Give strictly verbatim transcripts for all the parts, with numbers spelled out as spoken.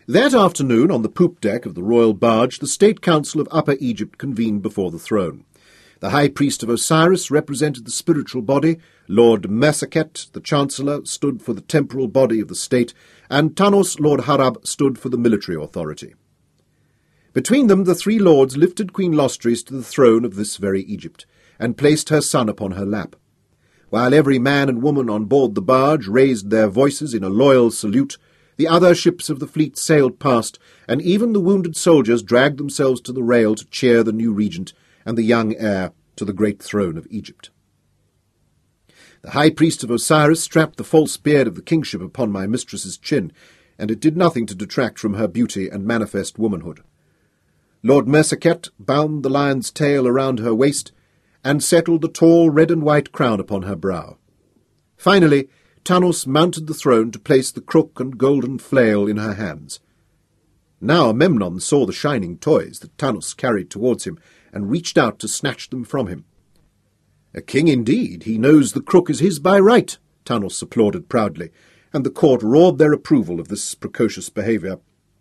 That afternoon, on the poop deck of the royal barge, the State Council of Upper Egypt convened before the throne. The High Priest of Osiris represented the spiritual body, Lord Meseket, the Chancellor, stood for the temporal body of the state, and Tanos, Lord Harab, stood for the military authority. Between them the three lords lifted Queen Lostris to the throne of this very Egypt, and placed her son upon her lap. While every man and woman on board the barge raised their voices in a loyal salute, the other ships of the fleet sailed past, and even the wounded soldiers dragged themselves to the rail to cheer the new regent and the young heir to the great throne of Egypt. The High Priest of Osiris strapped the false beard of the kingship upon my mistress's chin, and it did nothing to detract from her beauty and manifest womanhood. Lord Meseket bound the lion's tail around her waist, and settled the tall red and white crown upon her brow. Finally, Tanos mounted the throne to place the crook and golden flail in her hands. Now Memnon saw the shining toys that Tanos carried towards him, and reached out to snatch them from him. "A king indeed, he knows the crook is his by right," Tanos applauded proudly, and the court roared their approval of this precocious behaviour.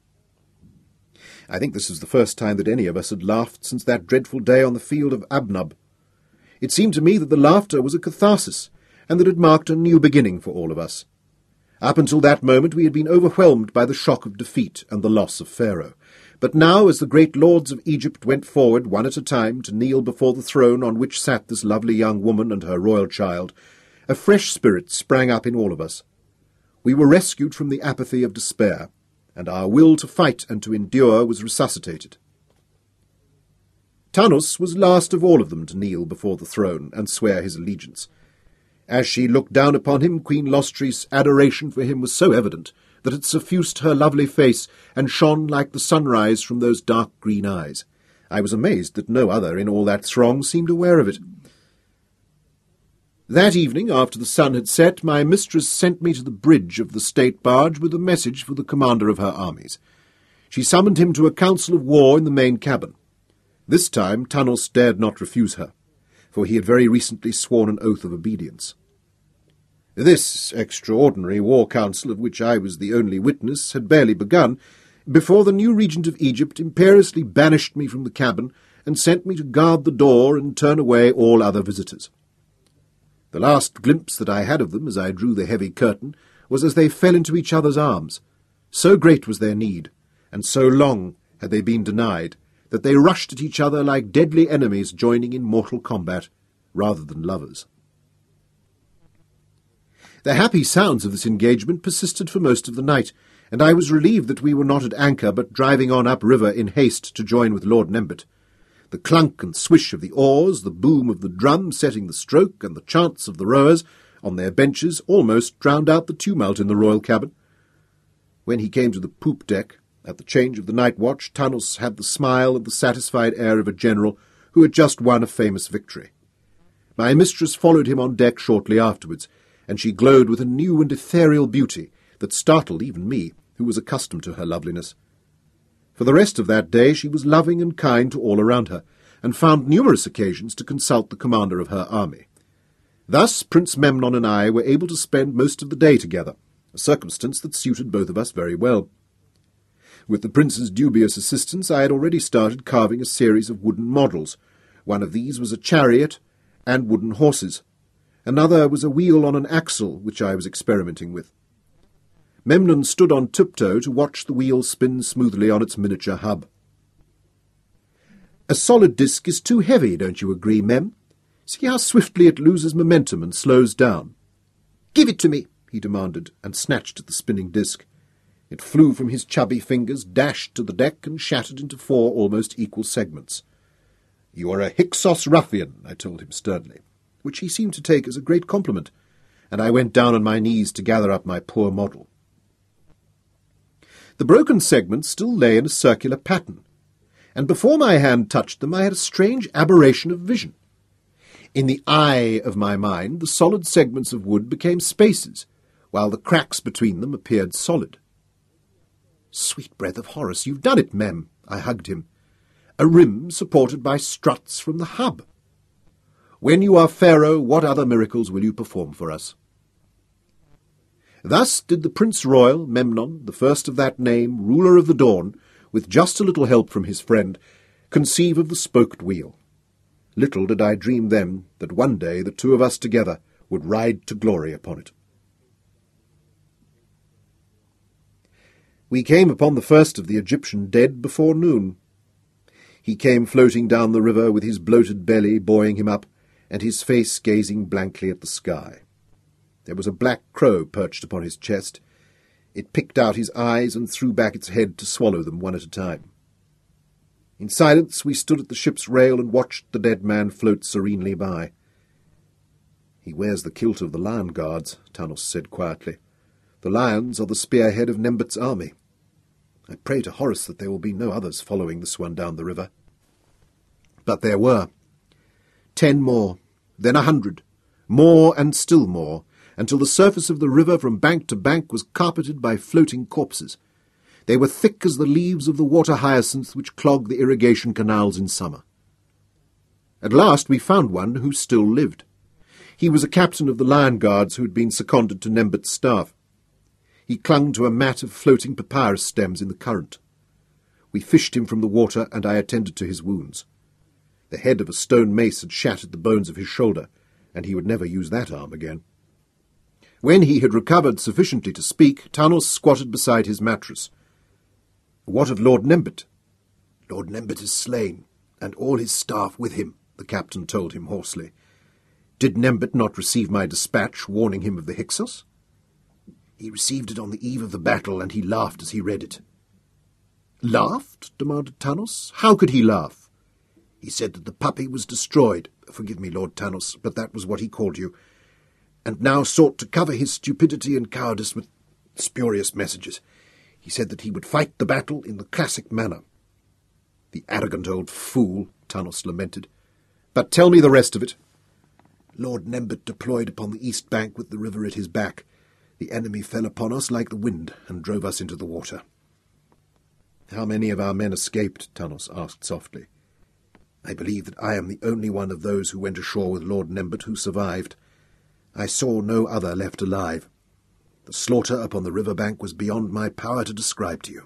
I think this was the first time that any of us had laughed since that dreadful day on the field of Abnub. It seemed to me that the laughter was a catharsis, and that it marked a new beginning for all of us. Up until that moment we had been overwhelmed by the shock of defeat and the loss of Pharaoh. But now, as the great lords of Egypt went forward one at a time to kneel before the throne on which sat this lovely young woman and her royal child, a fresh spirit sprang up in all of us. We were rescued from the apathy of despair, and our will to fight and to endure was resuscitated. Tanos was last of all of them to kneel before the throne and swear his allegiance. As she looked down upon him, Queen Lostris' adoration for him was so evident that it suffused her lovely face and shone like the sunrise from those dark green eyes. I was amazed that no other in all that throng seemed aware of it. That evening, after the sun had set, my mistress sent me to the bridge of the state barge with a message for the commander of her armies. She summoned him to a council of war in the main cabin. This time Tanos dared not refuse her, for he had very recently sworn an oath of obedience. This extraordinary war council, of which I was the only witness, had barely begun, before the new regent of Egypt imperiously banished me from the cabin and sent me to guard the door and turn away all other visitors. The last glimpse that I had of them as I drew the heavy curtain was as they fell into each other's arms. So great was their need, and so long had they been denied, that they rushed at each other like deadly enemies joining in mortal combat, rather than lovers. The happy sounds of this engagement persisted for most of the night, and I was relieved that we were not at anchor but driving on up-river in haste to join with Lord Nembit. The clunk and swish of the oars, the boom of the drum setting the stroke, and the chants of the rowers on their benches almost drowned out the tumult in the royal cabin. When he came to the poop deck, at the change of the night watch, Tanos had the smile and the satisfied air of a general who had just won a famous victory. My mistress followed him on deck shortly afterwards, and she glowed with a new and ethereal beauty that startled even me, who was accustomed to her loveliness. For the rest of that day she was loving and kind to all around her, and found numerous occasions to consult the commander of her army. Thus Prince Memnon and I were able to spend most of the day together, a circumstance that suited both of us very well. With the prince's dubious assistance I had already started carving a series of wooden models. One of these was a chariot and wooden horses. Another was a wheel on an axle, which I was experimenting with. Memnon stood on tiptoe to watch the wheel spin smoothly on its miniature hub. "A solid disc is too heavy, don't you agree, Mem? See how swiftly it loses momentum and slows down." "Give it to me," he demanded, and snatched at the spinning disc. It flew from his chubby fingers, dashed to the deck, and shattered into four almost equal segments. "You are a Hyksos ruffian," I told him sternly, which he seemed to take as a great compliment, and I went down on my knees to gather up my poor model. The broken segments still lay in a circular pattern, and before my hand touched them I had a strange aberration of vision. In the eye of my mind the solid segments of wood became spaces, while the cracks between them appeared solid. "Sweet breath of Horus, you've done it, Mem," I hugged him. "A rim supported by struts from the hub. When you are Pharaoh, what other miracles will you perform for us?" Thus did the Prince Royal, Memnon, the first of that name, ruler of the dawn, with just a little help from his friend, conceive of the spoked wheel. Little did I dream then that one day the two of us together would ride to glory upon it. We came upon the first of the Egyptian dead before noon. He came floating down the river with his bloated belly buoying him up, and his face gazing blankly at the sky. There was a black crow perched upon his chest. It picked out his eyes and threw back its head to swallow them one at a time. In silence we stood at the ship's rail and watched the dead man float serenely by. "He wears the kilt of the Lion Guards," Tanos said quietly. "The lions are the spearhead of Nembut's army. I pray to Horus that there will be no others following this one down the river." But there were. Ten more, then a hundred, more and still more, until the surface of the river from bank to bank was carpeted by floating corpses. They were thick as the leaves of the water hyacinth which clog the irrigation canals in summer. At last we found one who still lived. He was a captain of the Lion Guards who had been seconded to Nembut's staff. He clung to a mat of floating papyrus stems in the current. We fished him from the water, and I attended to his wounds. The head of a stone mace had shattered the bones of his shoulder, and he would never use that arm again. When he had recovered sufficiently to speak, Tanos squatted beside his mattress. "What of Lord Nembut?" "Lord Nembut is slain, and all his staff with him," the captain told him hoarsely. "Did Nembut not receive my dispatch warning him of the Hyksos?" "He received it on the eve of the battle, and he laughed as he read it." "Laughed?" demanded Tanos. "How could he laugh?" "He said that the puppy was destroyed. Forgive me, Lord Tanos, but that was what he called you, and now sought to cover his stupidity and cowardice with spurious messages. He said that he would fight the battle in the classic manner." "The arrogant old fool," Tanos lamented. "But tell me the rest of it." "Lord Nembut deployed upon the east bank with the river at his back. The enemy fell upon us like the wind and drove us into the water." "How many of our men escaped?" Tanos asked softly. "I believe that I am the only one of those who went ashore with Lord Nembut who survived. I saw no other left alive. The slaughter upon the river bank was beyond my power to describe to you."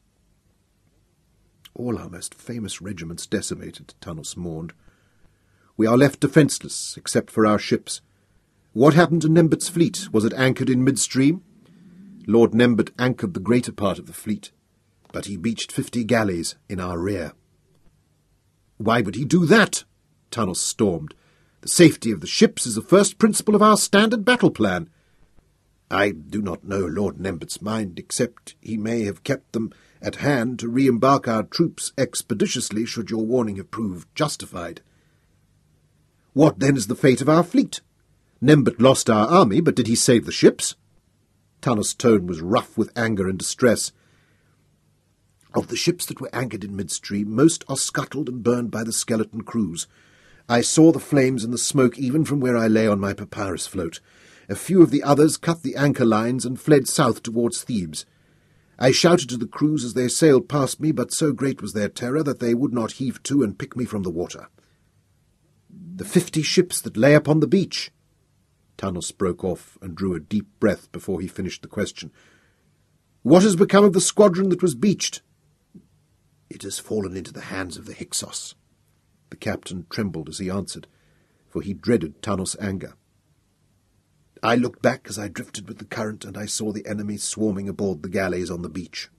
"All our most famous regiments decimated," Tanos mourned. "We are left defenceless, except for our ships. What happened to Nembut's fleet? Was it anchored in midstream?" "Lord Nembut anchored the greater part of the fleet, but he beached fifty galleys in our rear." "Why would he do that?" Tanos stormed. "The safety of the ships is the first principle of our standard battle plan." "I do not know Lord Nembut's mind, except he may have kept them at hand to re-embark our troops expeditiously should your warning have proved justified." "What then is the fate of our fleet? Nembut lost our army, but did he save the ships?" Tanos' tone was rough with anger and distress. "Of the ships that were anchored in midstream, most are scuttled and burned by the skeleton crews. I saw the flames and the smoke even from where I lay on my papyrus float. A few of the others cut the anchor lines and fled south towards Thebes. I shouted to the crews as they sailed past me, but so great was their terror that they would not heave to and pick me from the water." "The fifty ships that lay upon the beach." Tanos broke off and drew a deep breath before he finished the question. "What has become of the squadron that was beached?" "It has fallen into the hands of the Hyksos." The captain trembled as he answered, for he dreaded Tanos' anger. "I looked back as I drifted with the current, and I saw the enemy swarming aboard the galleys on the beach."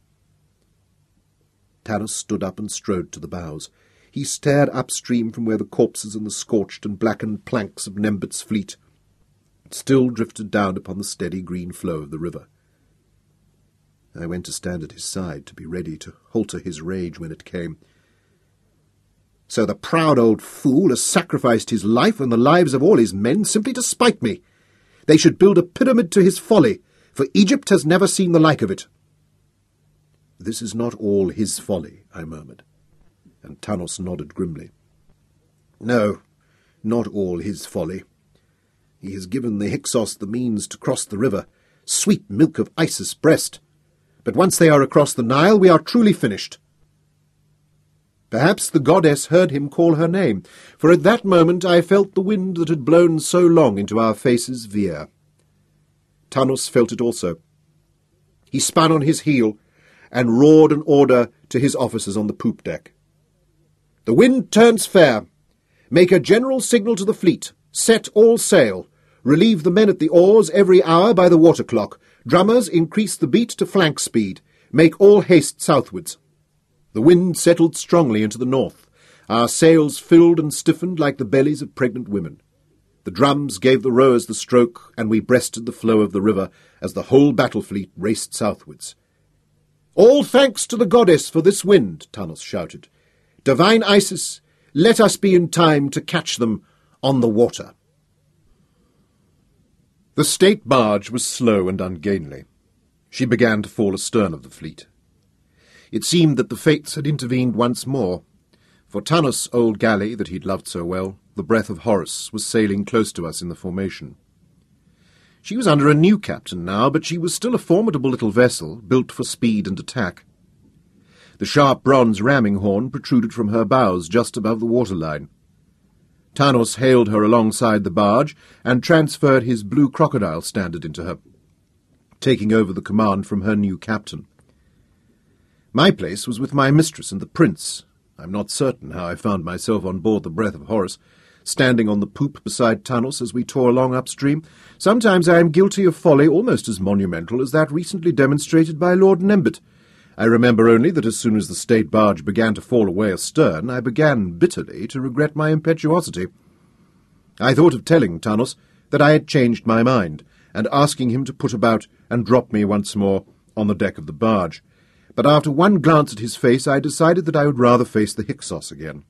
Tanos stood up and strode to the bows. He stared upstream from where the corpses and the scorched and blackened planks of Nembut's fleet still drifted down upon the steady green flow of the river. I went to stand at his side, to be ready to halter his rage when it came. "So the proud old fool has sacrificed his life and the lives of all his men simply to spite me. They should build a pyramid to his folly, for Egypt has never seen the like of it." "This is not all his folly," I murmured, and Tanos nodded grimly. "No, not all his folly. He has given the Hyksos the means to cross the river, sweet milk of Isis' breast. But once they are across the Nile, we are truly finished." Perhaps the goddess heard him call her name, for at that moment I felt the wind that had blown so long into our faces veer. Tanos felt it also. He spun on his heel and roared an order to his officers on the poop deck. "The wind turns fair. Make a general signal to the fleet. Set all sail. Relieve the men at the oars every hour by the water clock. Drummers, increase the beat to flank speed. Make all haste southwards." The wind settled strongly into the north. Our sails filled and stiffened like the bellies of pregnant women. The drums gave the rowers the stroke, and we breasted the flow of the river as the whole battle fleet raced southwards. "All thanks to the goddess for this wind," Tanos shouted. "Divine Isis, let us be in time to catch them on the water." The state barge was slow and ungainly. She began to fall astern of the fleet. It seemed that the fates had intervened once more. For Tanos' old galley that he'd loved so well, the Breath of Horus, was sailing close to us in the formation. She was under a new captain now, but she was still a formidable little vessel, built for speed and attack. The sharp bronze ramming horn protruded from her bows just above the waterline. Tanos hailed her alongside the barge and transferred his blue crocodile standard into her, taking over the command from her new captain. My place was with my mistress and the prince. I'm not certain how I found myself on board the Breath of Horus, standing on the poop beside Tanos as we tore along upstream. Sometimes I am guilty of folly almost as monumental as that recently demonstrated by Lord Nembit. I remember only that as soon as the state barge began to fall away astern, I began bitterly to regret my impetuosity. I thought of telling Tanos that I had changed my mind, and asking him to put about and drop me once more on the deck of the barge. But after one glance at his face, I decided that I would rather face the Hyksos again.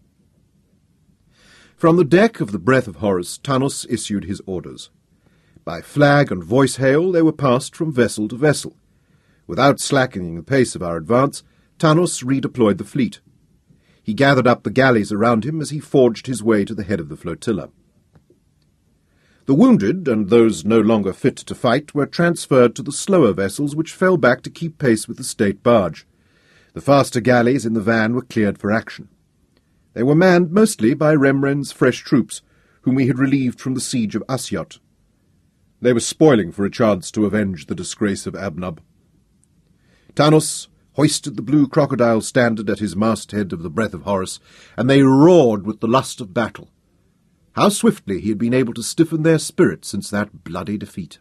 From the deck of the Breath of Horus, Tanos issued his orders. By flag and voice hail they were passed from vessel to vessel. Without slackening the pace of our advance, Tanos redeployed the fleet. He gathered up the galleys around him as he forged his way to the head of the flotilla. The wounded, and those no longer fit to fight, were transferred to the slower vessels which fell back to keep pace with the state barge. The faster galleys in the van were cleared for action. They were manned mostly by Remren's fresh troops, whom we had relieved from the siege of Asyot. They were spoiling for a chance to avenge the disgrace of Abnub. Tanos hoisted the blue crocodile standard at his masthead of the Breath of Horus, and they roared with the lust of battle. How swiftly he had been able to stiffen their spirit since that bloody defeat.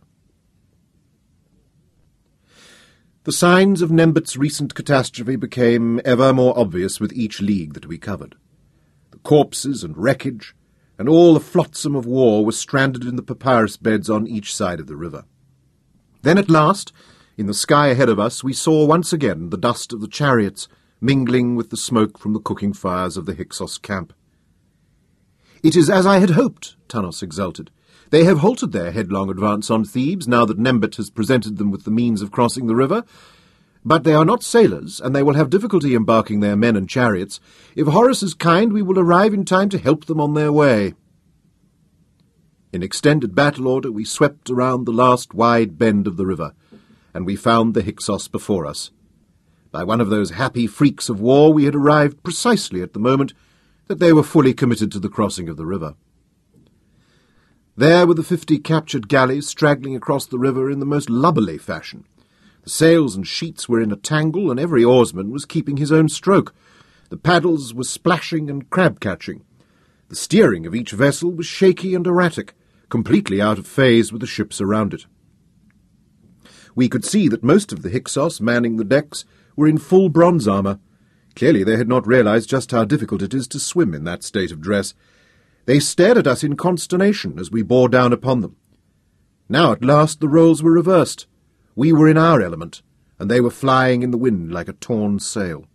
The signs of Nembit's recent catastrophe became ever more obvious with each league that we covered. The corpses and wreckage, and all the flotsam of war were stranded in the papyrus beds on each side of the river. Then at last, in the sky ahead of us, we saw once again the dust of the chariots mingling with the smoke from the cooking fires of the Hyksos camp. "It is as I had hoped," Tanos exulted. "They have halted their headlong advance on Thebes, now that Nembit has presented them with the means of crossing the river. But they are not sailors, and they will have difficulty embarking their men and chariots. If Horus is kind, we will arrive in time to help them on their way." In extended battle order, we swept around the last wide bend of the river, and we found the Hyksos before us. By one of those happy freaks of war, we had arrived precisely at the moment that they were fully committed to the crossing of the river. There were the fifty captured galleys straggling across the river in the most lubberly fashion. The sails and sheets were in a tangle, and every oarsman was keeping his own stroke. The paddles were splashing and crab-catching. The steering of each vessel was shaky and erratic, completely out of phase with the ships around it. We could see that most of the Hyksos manning the decks were in full bronze armour. Clearly they had not realized just how difficult it is to swim in that state of dress. They stared at us in consternation as we bore down upon them. Now at last the roles were reversed. We were in our element, and they were flying in the wind like a torn sail.